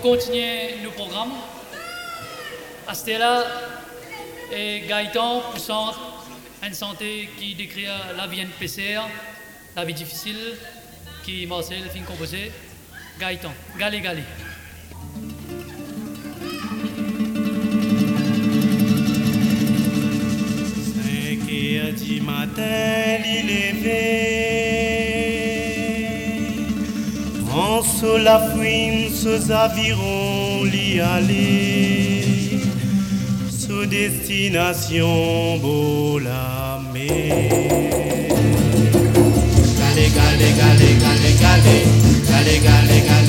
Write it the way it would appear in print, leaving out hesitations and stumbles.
continuer nos programmes. Astella et Gaëtan, poussant une santé qui décrit la vie NPCR, la vie difficile, qui Marcel fin composé. Gaëtan, galé. 5h du matin, il est levé. En sous la fouine, sous avirons, l'y aller. Sous destination, beau la mer. Galé.